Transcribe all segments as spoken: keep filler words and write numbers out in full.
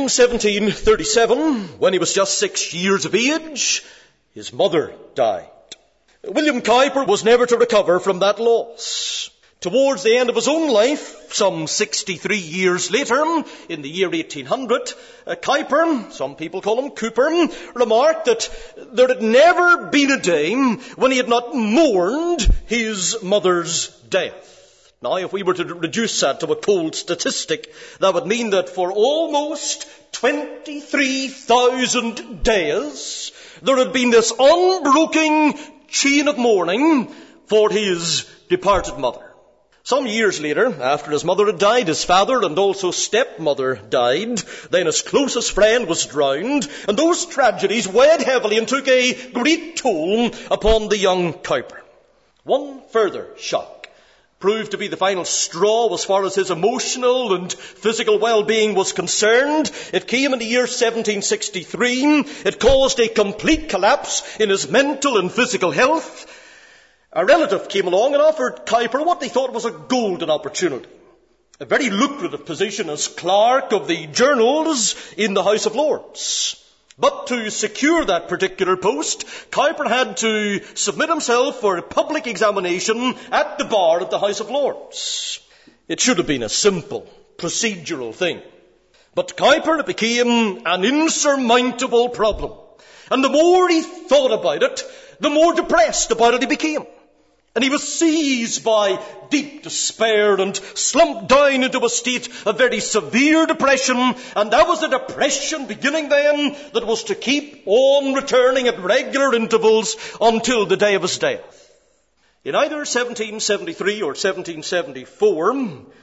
In seventeen thirty-seven, when he was just six years of age, his mother died. William Kuyper was never to recover from that loss. Towards the end of his own life, some sixty-three years later, in the year eighteen hundred, uh, Kuyper, some people call him Cooper, remarked that there had never been a day when he had not mourned his mother's death. Now, if we were to reduce that to a cold statistic, that would mean that for almost twenty-three thousand days, there had been this unbroken chain of mourning for his departed mother. Some years later, after his mother had died, his father and also stepmother died. Then his closest friend was drowned, and those tragedies weighed heavily and took a great toll upon the young Kuyper. One further shock proved to be the final straw as far as his emotional and physical well-being was concerned. It came in the year seventeen sixty-three. It caused a complete collapse in his mental and physical health. A relative came along and offered Kuyper what they thought was a golden opportunity. A very lucrative position as clerk of the journals in the House of Lords. But to secure that particular post, Kuyper had to submit himself for a public examination at the bar of the House of Lords. It should have been a simple, procedural thing. But to Kuyper it became an insurmountable problem. And the more he thought about it, the more depressed about it he became. And he was seized by deep despair and slumped down into a state of very severe depression. And that was a depression beginning then that was to keep on returning at regular intervals until the day of his death. In either seventeen seventy-three or seventeen seventy-four,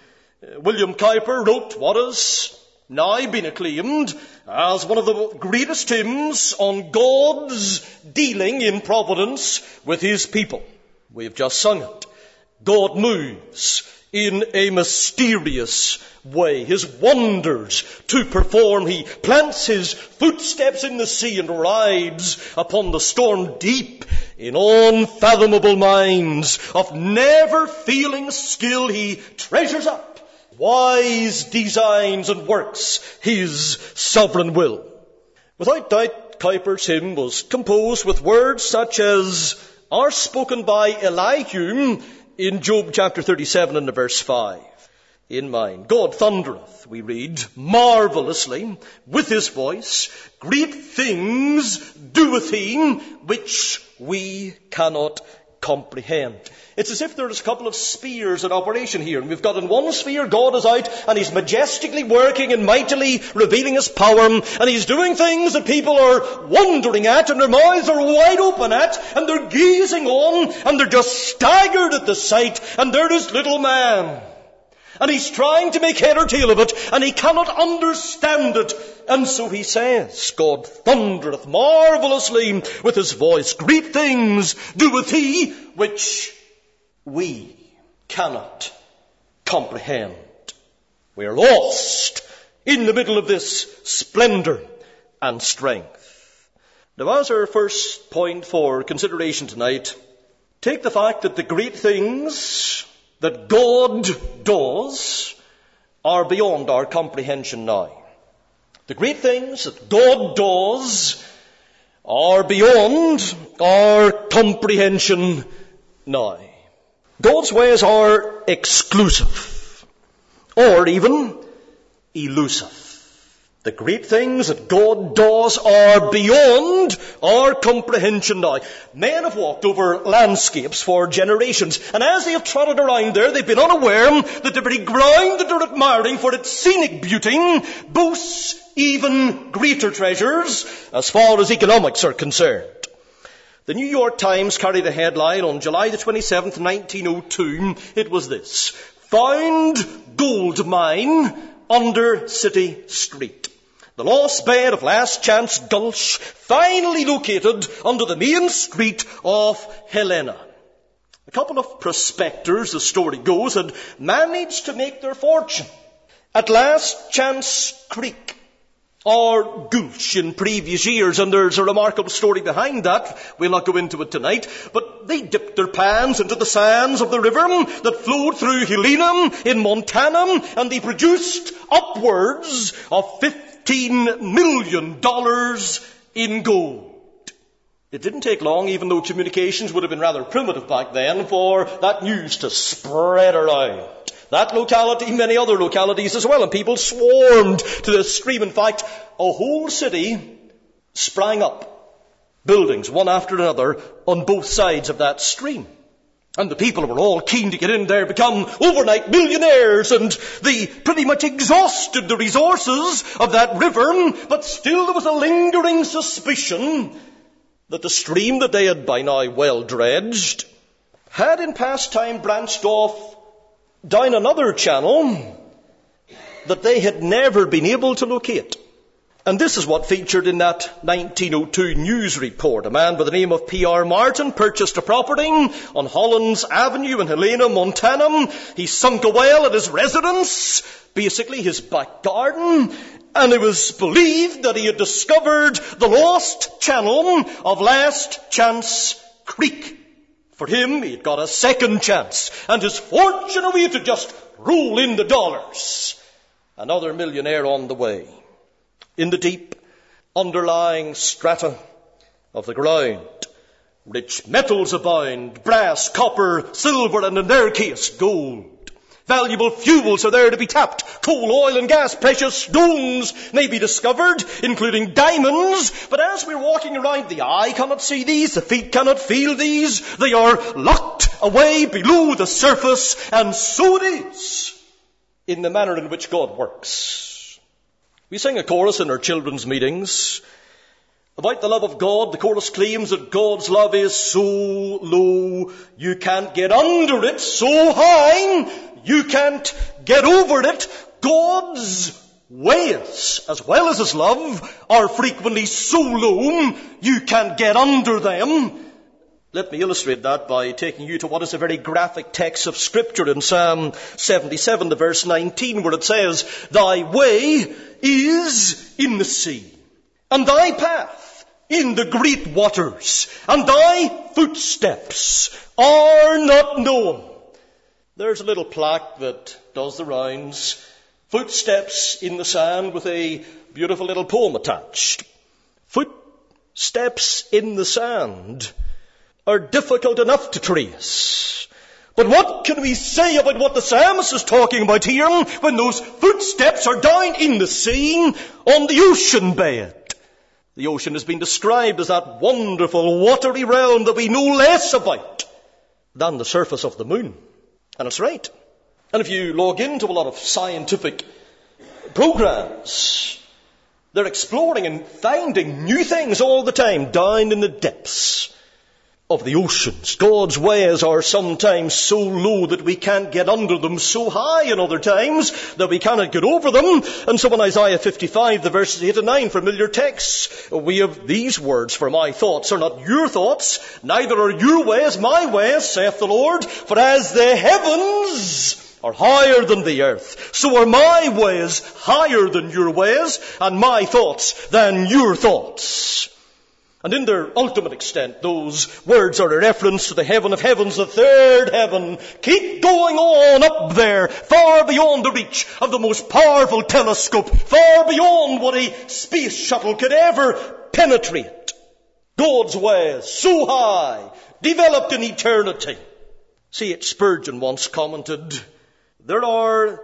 William Kuyper wrote what has now been acclaimed as one of the greatest hymns on God's dealing in providence with his people. We have just sung it. God moves in a mysterious way, his wonders to perform. He plants his footsteps in the sea and rides upon the storm deep in unfathomable minds of never-failing skill. He treasures up wise designs and works his sovereign will. Without doubt, Kuyper's hymn was composed with words such as are spoken by Elihu in Job chapter thirty-seven and verse five. In mind, God thundereth, we read, marvelously with his voice. Great things doeth he, which we cannot comprehend. It's as if there's a couple of spheres in operation here. And we've got in one sphere, God is out and he's majestically working and mightily revealing his power. And he's doing things that people are wondering at and their mouths are wide open at. And they're gazing on and they're just staggered at the sight. And there is little man. And he's trying to make head or tail of it, and he cannot understand it. And so he says, God thundereth marvelously with his voice. Great things doeth he, which we cannot comprehend. We are lost in the middle of this splendor and strength. Now, as our first point for consideration tonight, take the fact that the great things that God does are beyond our comprehension now. The great things that God does are beyond our comprehension now. God's ways are exclusive or even elusive. The great things that God does are beyond our comprehension now. Men have walked over landscapes for generations, and as they have trotted around there, they've been unaware that the very ground that they're admiring for its scenic beauty boasts even greater treasures as far as economics are concerned. The New York Times carried a headline on July the twenty-seventh, nineteen oh two. It was this: Found gold mine under City Street. The lost bed of Last Chance Gulch finally located under the main street of Helena. A couple of prospectors, the story goes, had managed to make their fortune at Last Chance Creek or Gulch in previous years, and there's a remarkable story behind that. We'll not go into it tonight, but they dipped their pans into the sands of the river that flowed through Helena in Montana, and they produced upwards of fifty fifteen million dollars in gold. It didn't take long, even though communications would have been rather primitive back then, for that news to spread around. That locality, many other localities as well, and people swarmed to the stream. In fact, a whole city sprang up, buildings one after another on both sides of that stream. And the people were all keen to get in there, become overnight millionaires, and they pretty much exhausted the resources of that river, but still there was a lingering suspicion that the stream that they had by now well dredged had in past time branched off down another channel that they had never been able to locate. And this is what featured in that nineteen oh two news report. A man by the name of P R Martin purchased a property on Hollands Avenue in Helena, Montana. He sunk a well at his residence, basically his back garden, and it was believed that he had discovered the lost channel of Last Chance Creek. For him, he had got a second chance, and his fortune awaited just roll in the dollars. Another millionaire on the way. In the deep underlying strata of the ground, rich metals abound, brass, copper, silver, and in their case, gold. Valuable fuels are there to be tapped. Coal, oil, and gas, precious stones may be discovered, including diamonds. But as we're walking around, the eye cannot see these, the feet cannot feel these. They are locked away below the surface, and so it is in the manner in which God works. We sing a chorus in our children's meetings about the love of God. The chorus claims that God's love is so low, you can't get under it, so high, you can't get over it. God's ways, as well as His love, are frequently so low, you can't get under them. Let me illustrate that by taking you to what is a very graphic text of Scripture in Psalm seventy-seven, the verse nineteen, where it says, "Thy way is in the sea, and thy path in the great waters, and thy footsteps are not known." There's a little plaque that does the rounds. Footsteps in the sand with a beautiful little poem attached. Footsteps in the sand are difficult enough to trace. But what can we say about what the psalmist is talking about here when those footsteps are down in the sea on the ocean bed? The ocean has been described as that wonderful watery realm that we know less about than the surface of the moon. And it's right. And if you log into a lot of scientific programs, they're exploring and finding new things all the time down in the depths of the oceans. God's ways are sometimes so low that we can't get under them, so high in other times that we cannot get over them. And so in Isaiah fifty-five, the verses eight and nine, familiar texts, we have these words, "For my thoughts are not your thoughts, neither are your ways my ways, saith the Lord. For as the heavens are higher than the earth, so are my ways higher than your ways, and my thoughts than your thoughts." And in their ultimate extent, those words are a reference to the heaven of heavens, the third heaven. Keep going on up there, far beyond the reach of the most powerful telescope, far beyond what a space shuttle could ever penetrate. God's ways, so high, developed in eternity. C H Spurgeon once commented, "There are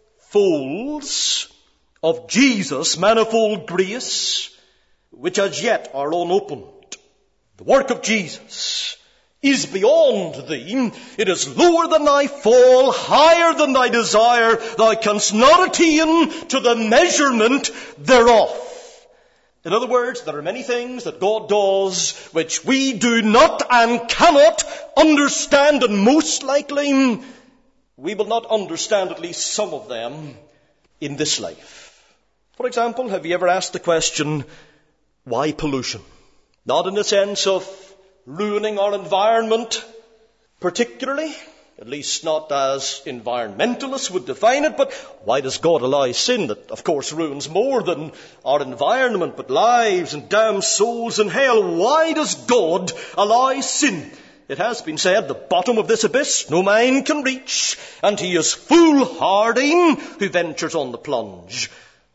folds of Jesus' manifold grace which as yet are unopened. The work of Jesus is beyond thee. It is lower than thy fall, higher than thy desire. Thou canst not attain to the measurement thereof." In other words, there are many things that God does which we do not and cannot understand, and most likely we will not understand at least some of them in this life. For example, have you ever asked the question, why pollution? Not in the sense of ruining our environment particularly, at least not as environmentalists would define it, but why does God allow sin that, of course, ruins more than our environment, but lives and damns souls in hell? Why does God allow sin? It has been said, the bottom of this abyss no man can reach, and he is foolhardy who ventures on the plunge.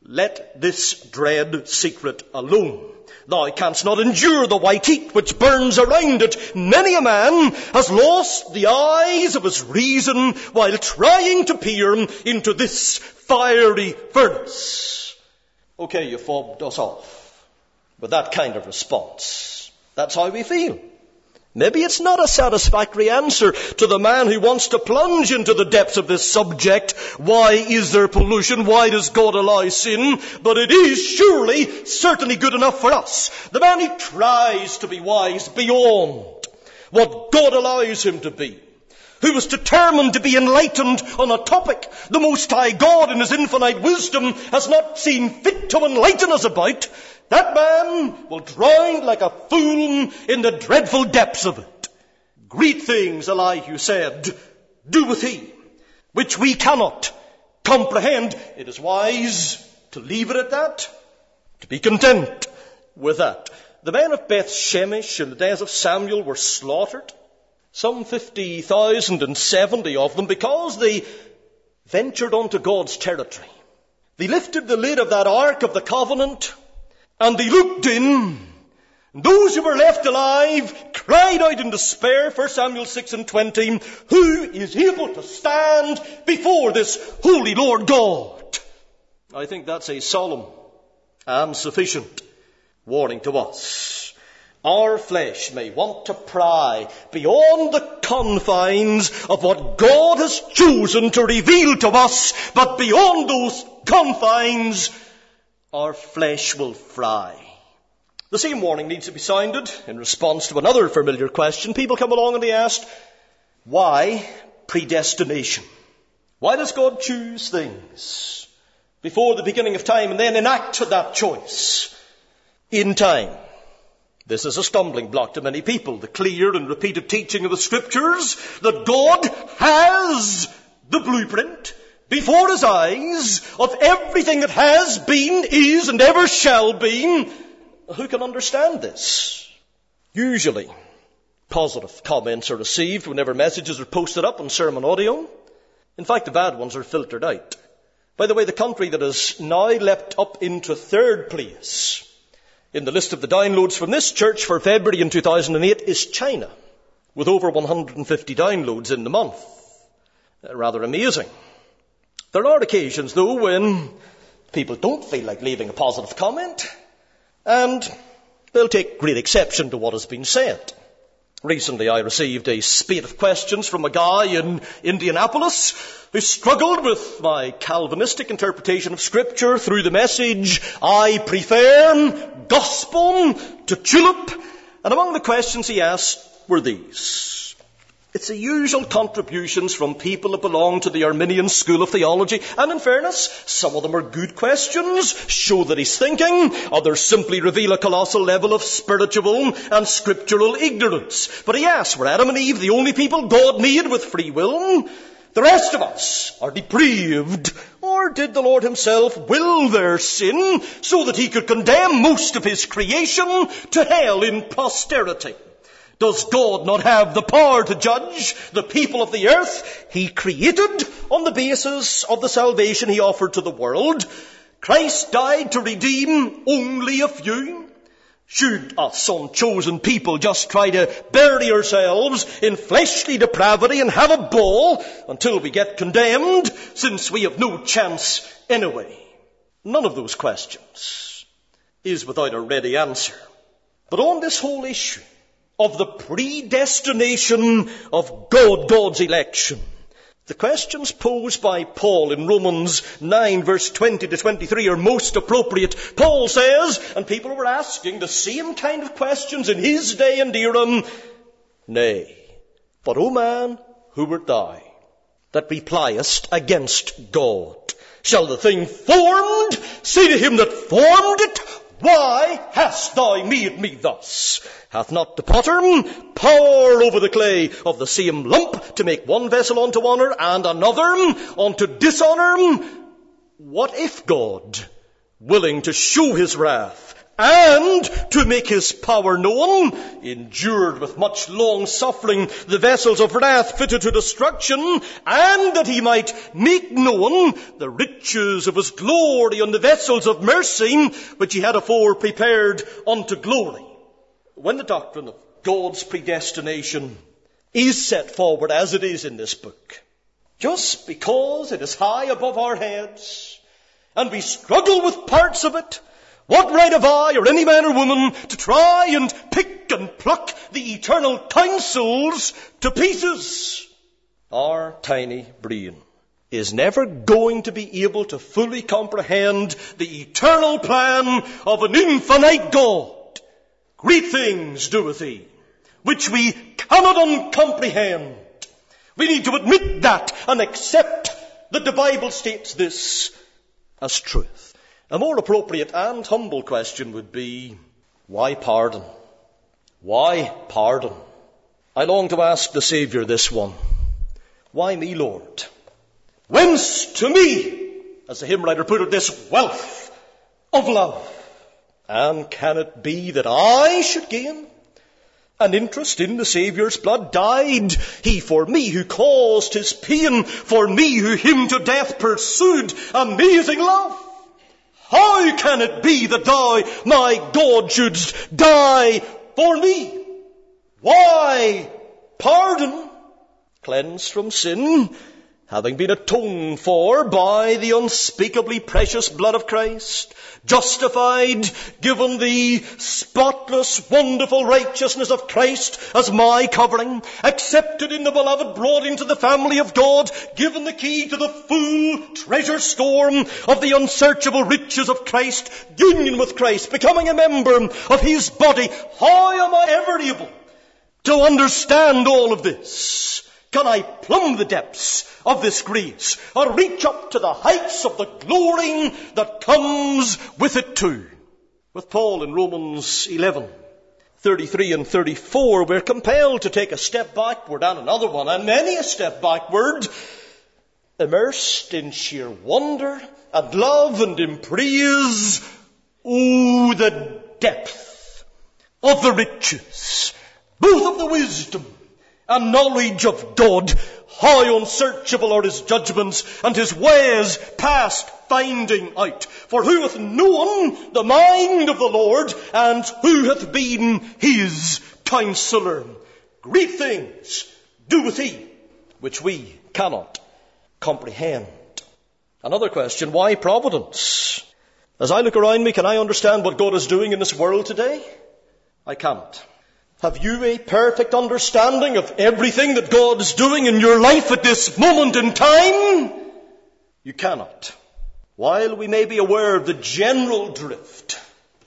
let this dread secret alone. Thou canst not endure the white heat which burns around it. Many a man has lost the eyes of his reason while trying to peer into this fiery furnace. Okay, you fobbed us off with that kind of response. That's how we feel. Maybe it's not a satisfactory answer to the man who wants to plunge into the depths of this subject. Why is there pollution? Why does God allow sin? But it is surely, certainly good enough for us. The man who tries to be wise beyond what God allows him to be, who was determined to be enlightened on a topic the Most High God in his infinite wisdom has not seen fit to enlighten us about, that man will drown like a fool in the dreadful depths of it. Great things, Elihu said, doeth he, which we cannot comprehend. It is wise to leave it at that, to be content with that. The men of Beth Shemesh in the days of Samuel were slaughtered, some fifty thousand seventy of them, because they ventured onto God's territory. They lifted the lid of that Ark of the Covenant, and they looked in. Those who were left alive cried out in despair, First Samuel six and twenty, who is able to stand before this holy Lord God? I think that's a solemn and sufficient warning to us. Our flesh may want to pry beyond the confines of what God has chosen to reveal to us, but beyond those confines, our flesh will fry. The same warning needs to be sounded in response to another familiar question. People come along and they ask, why predestination? Why does God choose things before the beginning of time and then enact that choice in time? This is a stumbling block to many people. The clear and repeated teaching of the Scriptures that God has the blueprint before his eyes of everything that has been, is, and ever shall be. Who can understand this? Usually, positive comments are received whenever messages are posted up on sermon audio. In fact, the bad ones are filtered out. By the way, the country that has now leapt up into third place in the list of the downloads from this church for February in two thousand eight is China, with over one hundred fifty downloads in the month. Uh, rather amazing. There are occasions, though, when people don't feel like leaving a positive comment, and they'll take great exception to what has been said. Recently, I received a spate of questions from a guy in Indianapolis who struggled with my Calvinistic interpretation of Scripture through the message, I prefer gospel to tulip. And among the questions he asked were these. It's the usual contributions from people that belong to the Arminian school of theology. And in fairness, some of them are good questions, show that he's thinking. Others simply reveal a colossal level of spiritual and scriptural ignorance. But he asks, were Adam and Eve the only people God made with free will? The rest of us are depraved. Or did the Lord himself will their sin so that he could condemn most of his creation to hell in posterity? Does God not have the power to judge the people of the earth he created on the basis of the salvation he offered to the world? Christ died to redeem only a few. Should us unchosen people just try to bury ourselves in fleshly depravity and have a ball until we get condemned, since we have no chance anyway? None of those questions is without a ready answer. But on this whole issue of the predestination of God, God's election, the questions posed by Paul in Romans nine, verse twenty to twenty-three are most appropriate. Paul says, and people were asking the same kind of questions in his day and era, nay, but, O man, who art thou, that repliest against God? Shall the thing formed say to him that formed it, why hast thou made me thus? Hath not the potter power over the clay of the same lump to make one vessel unto honour and another unto dishonour? What if God, willing to show his wrath and to make his power known, endured with much long suffering the vessels of wrath fitted to destruction, and that he might make known the riches of his glory on the vessels of mercy, which he had afore prepared unto glory. When the doctrine of God's predestination is set forward as it is in this book, just because it is high above our heads, and we struggle with parts of it, what right have I or any man or woman to try and pick and pluck the eternal counsels to pieces? Our tiny brain is never going to be able to fully comprehend the eternal plan of an infinite God. Great things doeth he, which we cannot uncomprehend. We need to admit that and accept that the Bible states this as truth. A more appropriate and humble question would be, why pardon? Why pardon? I long to ask the Saviour this one. Why me, Lord? Whence to me, as the hymn writer put it, this wealth of love? And can it be that I should gain an interest in the Saviour's blood? Died he for me who caused his pain, for me who him to death pursued? Amazing love! How can it be that thou, my God, shouldst die for me? Why pardon? Cleansed from sin, having been atoned for by the unspeakably precious blood of Christ, justified, given the spotless, wonderful righteousness of Christ as my covering, accepted in the beloved, brought into the family of God, given the key to the full treasure storm of the unsearchable riches of Christ, union with Christ, becoming a member of his body. How am I ever able to understand all of this? Can I plumb the depths of this grace, or reach up to the heights of the glory that comes with it too? With Paul in Romans eleven, thirty-three and thirty-four, we're compelled to take a step backward and another one, and many a step backward, immersed in sheer wonder and love and in praise. Oh, the depth of the riches, both of the wisdom and knowledge of God. How unsearchable are his judgments, and his ways past finding out. For who hath known the mind of the Lord, and who hath been his counselor? Great things doeth he, which we cannot comprehend. Another question, why providence? As I look around me, can I understand what God is doing in this world today? I can't. Have you a perfect understanding of everything that God is doing in your life at this moment in time? You cannot. While we may be aware of the general drift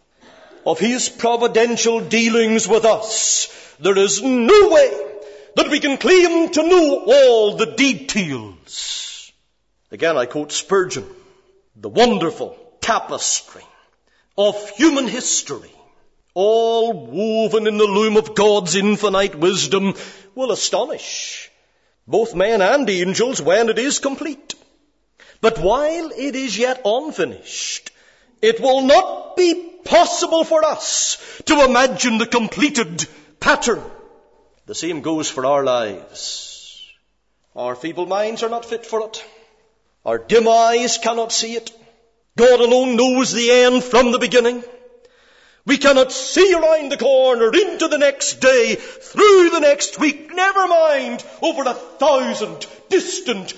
of his providential dealings with us, there is no way that we can claim to know all the details. Again, I quote Spurgeon, the wonderful tapestry of human history, all woven in the loom of God's infinite wisdom, will astonish both men and angels when it is complete. But while it is yet unfinished, it will not be possible for us to imagine the completed pattern. The same goes for our lives. Our feeble minds are not fit for it. Our dim eyes cannot see it. God alone knows the end from the beginning. We cannot see around the corner, into the next day, through the next week, never mind over a thousand distant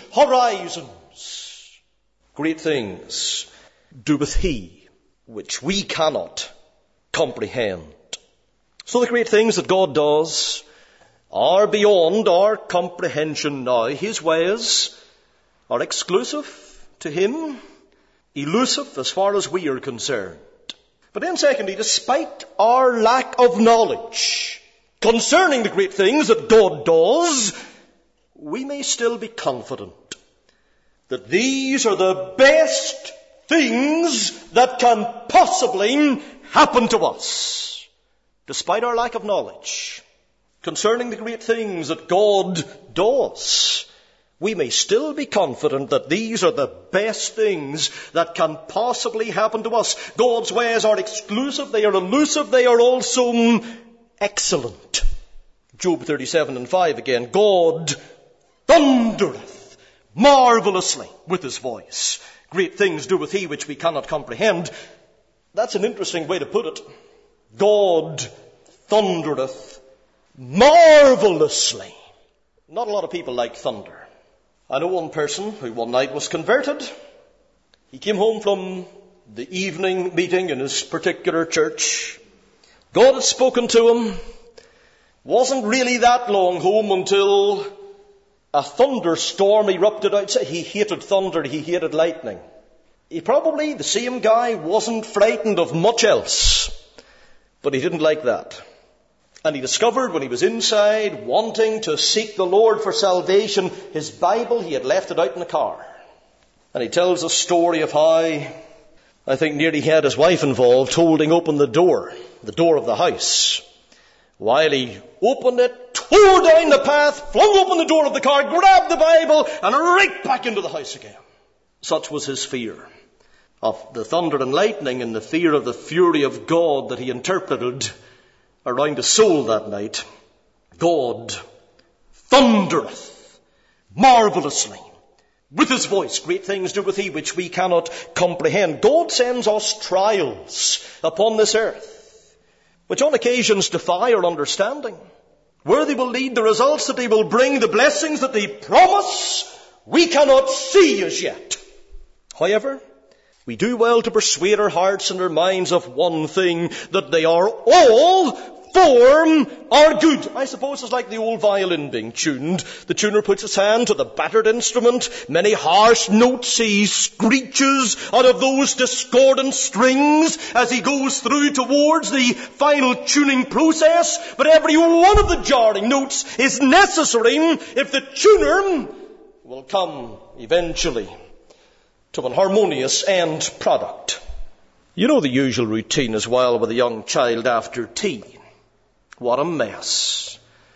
horizons. Great things doeth he, which we cannot comprehend. So the great things that God does are beyond our comprehension now. His ways are exclusive to him, elusive as far as we are concerned. But then secondly, despite our lack of knowledge concerning the great things that God does, we may still be confident that these are the best things that can possibly happen to us. Despite our lack of knowledge concerning the great things that God does, we may still be confident that these are the best things that can possibly happen to us. God's ways are exclusive, they are elusive, they are also excellent. Job thirty-seven and five again. God thundereth marvelously with his voice. Great things doeth he which we cannot comprehend. That's an interesting way to put it. God thundereth marvelously. Not a lot of people like thunder. I know one person who one night was converted. He came home from the evening meeting in his particular church. God had spoken to him. Wasn't really that long home until a thunderstorm erupted outside. He hated thunder, he hated lightning. He probably, the same guy, wasn't frightened of much else. But he didn't like that. And he discovered when he was inside, wanting to seek the Lord for salvation, his Bible, he had left it out in the car. And he tells a story of how, I think nearly he had his wife involved, holding open the door, the door of the house. While he opened it, tore down the path, flung open the door of the car, grabbed the Bible, and right back into the house again. Such was his fear of the thunder and lightning and the fear of the fury of God that he interpreted around his soul that night. God thundereth marvelously with his voice. Great things doeth he which we cannot comprehend. God sends us trials upon this earth, which on occasions defy our understanding. Where they will lead, the results that they will bring, the blessings that they promise, we cannot see as yet. However, we do well to persuade our hearts and our minds of one thing, that they are all for our good. I suppose it's like the old violin being tuned. The tuner puts his hand to the battered instrument. Many harsh notes he screeches out of those discordant strings as he goes through towards the final tuning process. But every one of the jarring notes is necessary if the tuner will come eventually to an harmonious end product. You know the usual routine as well with a young child after tea. What a mess.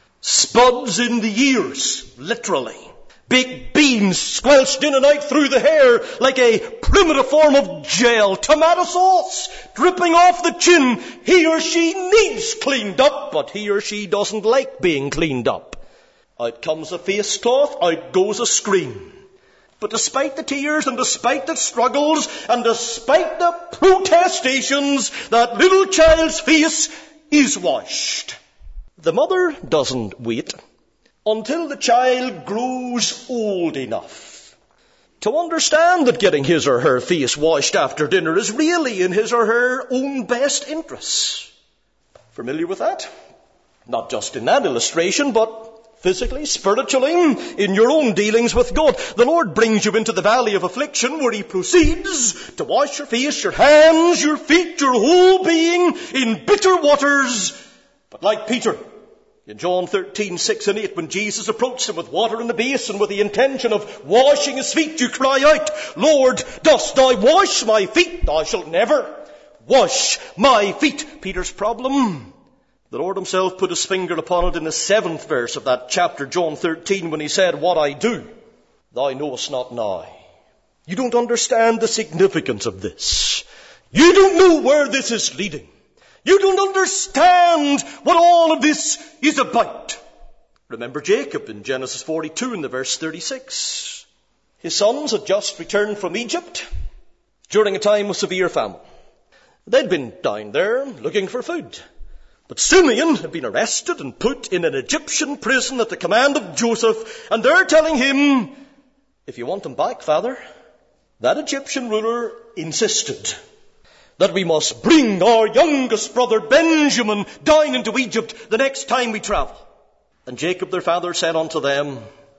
Spuds in the ears, literally. Big beans squelched in and out through the hair like a primitive form of gel. Tomato sauce dripping off the chin. He or she needs cleaned up, but he or she doesn't like being cleaned up. Out comes a face cloth, out goes a scream. But despite the tears and despite the struggles and despite the protestations, that little child's face is washed. The mother doesn't wait until the child grows old enough to understand that getting his or her face washed after dinner is really in his or her own best interests. Familiar with that? Not just in that illustration, but physically, spiritually, in your own dealings with God. The Lord brings you into the valley of affliction where he proceeds to wash your face, your hands, your feet, your whole being in bitter waters. But like Peter, in John thirteen, six and eight, when Jesus approached him with water in the basin with the intention of washing his feet, you cry out, Lord, dost thou wash my feet? Thou shalt never wash my feet. Peter's problem, the Lord himself put his finger upon it in the seventh verse of that chapter, John thirteen, when he said, what I do, thou knowest not now. You don't understand the significance of this. You don't know where this is leading. You don't understand what all of this is about. Remember Jacob in Genesis forty-two in the verse thirty-six. His sons had just returned from Egypt during a time of severe famine. They'd been down there looking for food. But Simeon had been arrested and put in an Egyptian prison at the command of Joseph, and they're telling him, if you want him back, Father, that Egyptian ruler insisted that we must bring our youngest brother Benjamin down into Egypt the next time we travel. And Jacob their father said unto them,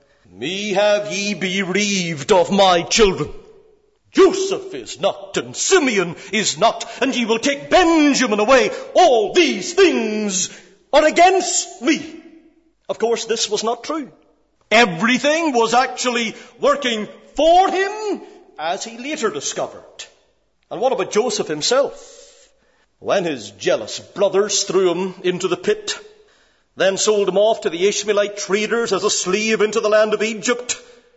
me have ye bereaved of my children. Joseph is not, and Simeon is not, and ye will take Benjamin away. All these things are against me. Of course, this was not true. Everything was actually working for him, as he later discovered. And what about Joseph himself? When his jealous brothers threw him into the pit, then sold him off to the Ishmaelite traders as a slave into the land of Egypt,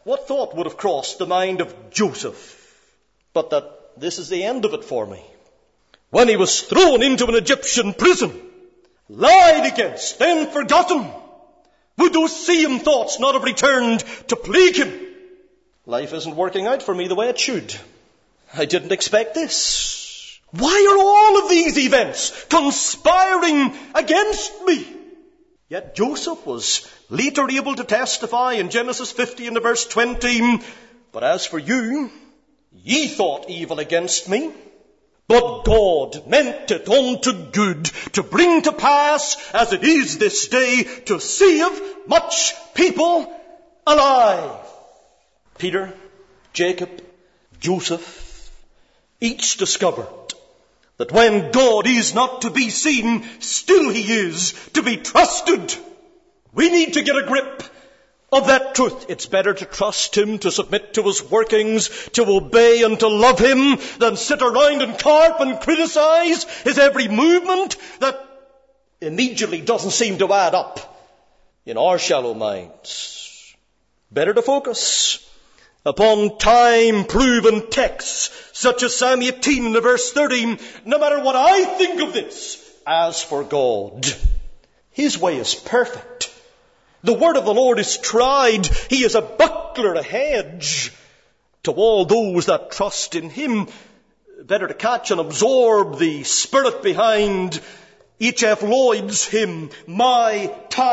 What thought would have crossed the mind of Joseph but that this is the end of it for me? When he was thrown into an Egyptian prison, lied against, then forgotten, would those same thoughts not have returned to plague him? Life isn't working out for me the way it should. I didn't expect this. Why are all of these events conspiring against me? Yet Joseph was later able to testify in Genesis fifty and verse twenty, but as for you, ye thought evil against me, but God meant it unto good, to bring to pass, as it is this day, to save much people alive. Peter, Jacob, Joseph, each discovered that when God is not to be seen, still he is to be trusted. We need to get a grip of that truth. It's better to trust him, to submit to his workings, to obey and to love him, than sit around and carp and criticize his every movement that immediately doesn't seem to add up in our shallow minds. Better to focus upon time-proven texts, such as Psalm eighteen and verse thirteen, no matter what I think of this. As for God, his way is perfect. The word of the Lord is tried. He is a buckler, a hedge to all those that trust in him. Better to catch and absorb the spirit behind H F Lloyd's hymn, My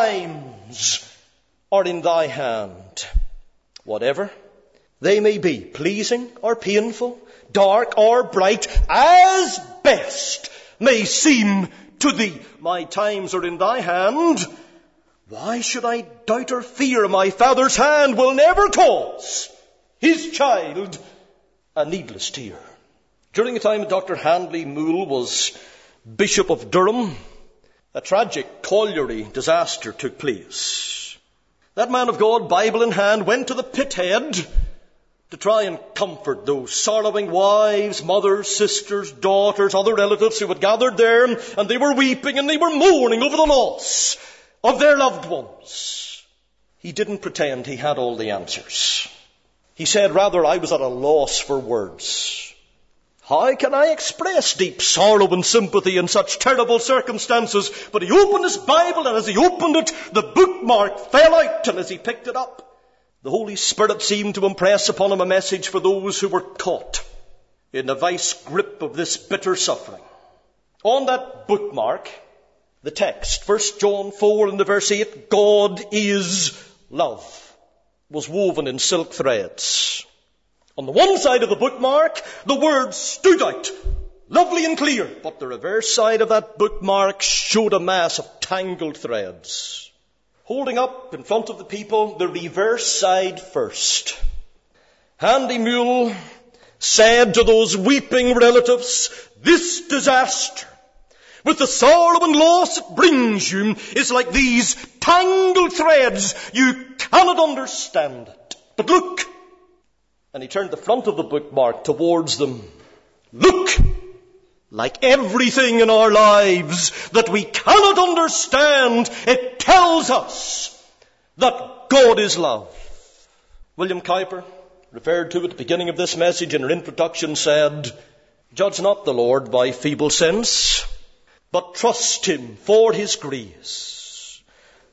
times are in thy hand. Whatever they may be, pleasing or painful, dark or bright, as best may seem to thee. My times are in thy hand. Why should I doubt or fear? My Father's hand will never cause his child a needless tear. During the time that Doctor Handley Moule was Bishop of Durham, a tragic colliery disaster took place. That man of God, Bible in hand, went to the pit head to try and comfort those sorrowing wives, mothers, sisters, daughters, other relatives who had gathered there, and they were weeping and they were mourning over the loss of their loved ones. He didn't pretend he had all the answers. He said, rather, I was at a loss for words. How can I express deep sorrow and sympathy in such terrible circumstances? But he opened his Bible, and as he opened it, the bookmark fell out, and as he picked it up, the Holy Spirit seemed to impress upon him a message for those who were caught in the vice grip of this bitter suffering. On that bookmark, the text, First John four and the verse eight, God is love, was woven in silk threads. On the one side of the bookmark, the words stood out, lovely and clear, but the reverse side of that bookmark showed a mass of tangled threads. Holding up in front of the people the reverse side first, Handy Mule said to those weeping relatives, this disaster, with the sorrow and loss it brings you, is like these tangled threads. You cannot understand it. But look, and he turned the front of the bookmark towards them. Look, like everything in our lives that we cannot understand, it tells us that God is love. William Kuyper, referred to at the beginning of this message in her introduction, said, judge not the Lord by feeble sense, but trust him for his grace.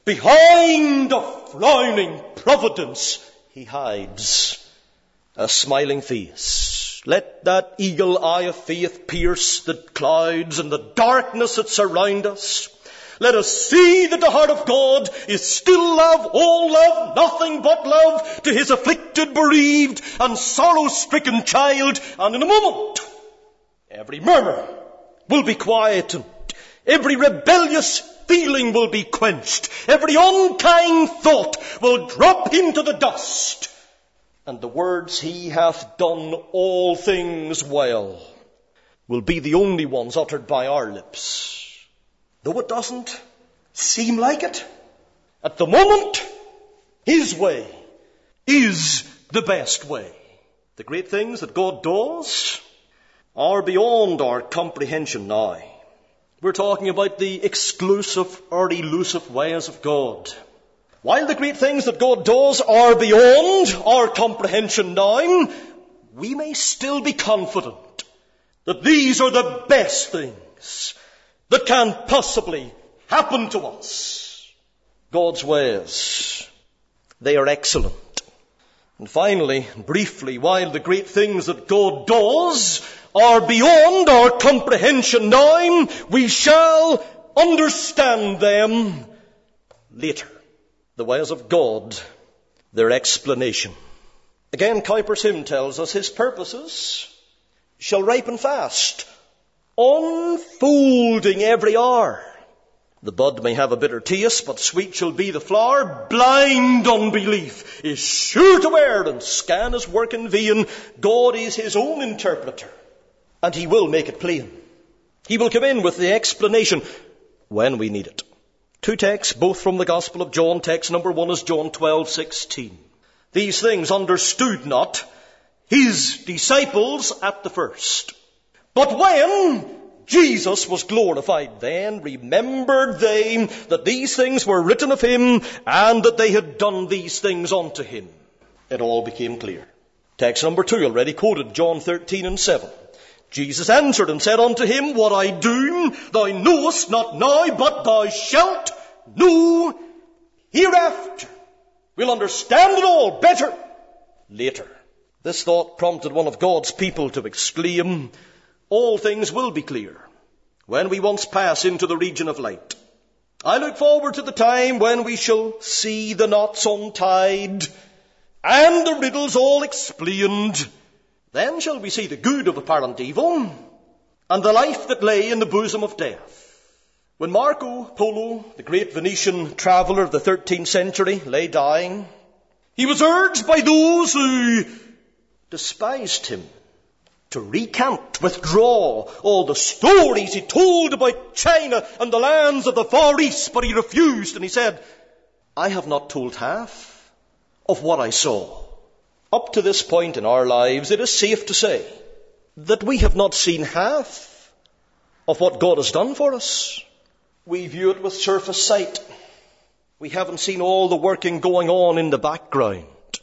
Behind a frowning providence he hides a smiling face. Let that eagle eye of faith pierce the clouds and the darkness that surround us. Let us see that the heart of God is still love, all love, nothing but love to his afflicted, bereaved, and sorrow-stricken child. And in a moment, every murmur will be quietened. Every rebellious feeling will be quenched. Every unkind thought will drop into the dust. And the words, he hath done all things well, will be the only ones uttered by our lips. Though it doesn't seem like it, at the moment, his way is the best way. The great things that God does are beyond our comprehension now. We're talking about the exclusive or elusive ways of God. while the great things that God does are beyond our comprehension now, we may still be confident that these are the best things that can possibly happen to us. God's ways, they are excellent. And finally, briefly, while the great things that God does are beyond our comprehension now, we shall understand them later. The ways of God, their explanation. Again, Kuyper's hymn tells us his purposes shall ripen fast, unfolding every hour. The bud may have a bitter taste, but sweet shall be the flower. Blind unbelief is sure to err and scan his work in vain. God is his own interpreter, and he will make it plain. He will come in with the explanation when we need it. Two texts, both from the Gospel of John. Text number one is John twelve sixteen. These things understood not his disciples at the first. But when Jesus was glorified, then remembered they that these things were written of him, and that they had done these things unto him. It all became clear. Text number two, already quoted, John thirteen and seven. Jesus answered and said unto him, What I do thou knowest not now, but thou shalt know hereafter. We'll understand it all better later. This thought prompted one of God's people to exclaim, All things will be clear when we once pass into the region of light. I look forward to the time when we shall see the knots untied and the riddles all explained. Then shall we see the good of apparent evil and the life that lay in the bosom of death. When Marco Polo, the great Venetian traveller of the thirteenth century, lay dying, he was urged by those who despised him to recant, withdraw all the stories he told about China and the lands of the Far East, but he refused, and he said, I have not told half of what I saw. Up to this point in our lives, it is safe to say that we have not seen half of what God has done for us. We view it with surface sight. We haven't seen all the working going on in the background.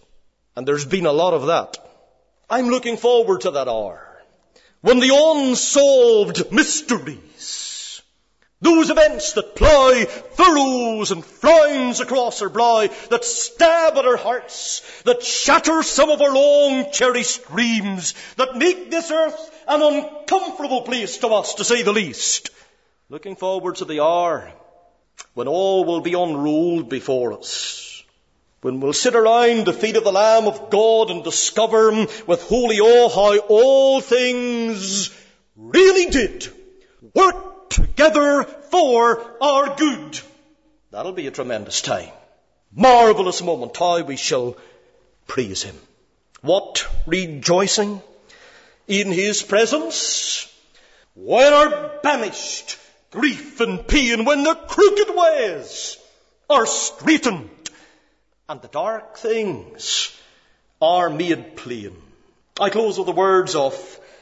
And there's been a lot of that. I'm looking forward to that hour when the unsolved mysteries, those events that plough furrows and frowns across our brow, that stab at our hearts, that shatter some of our long cherished dreams, that make this earth an uncomfortable place to us, to say the least. Looking forward to the hour when all will be unrolled before us, when we'll sit around the feet of the Lamb of God and discover with holy awe how all things really did work together for our good. That'll be a tremendous time. Marvelous moment, how we shall praise him. What rejoicing in his presence when our banished grief and pain, when the crooked ways are straightened and the dark things are made plain. I close with the words of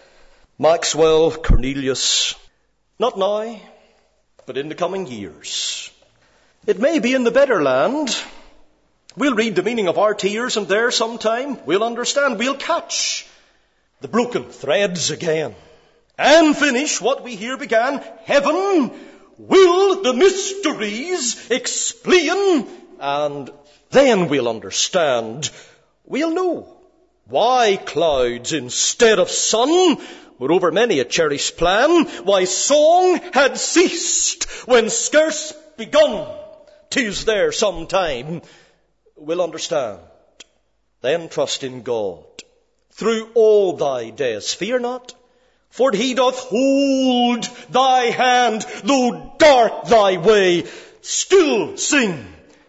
Maxwell Cornelius. Not now, but in the coming years. It may be in the better land. We'll read the meaning of our tears, and there sometime we'll understand, we'll catch the broken threads again and finish what we here began. Heaven will the mysteries explain, and then we'll understand. We'll know why clouds instead of sun were over many a cherished plan, why song had ceased when scarce begun. 'Tis there sometime we'll understand. Then trust in God through all thy days. Fear not, for he doth hold thy hand, though dark thy way. Still sing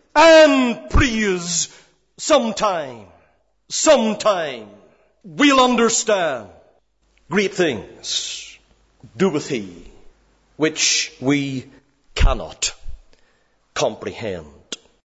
and praise. Sometime, sometime we'll understand. Great things doeth he, which we cannot comprehend.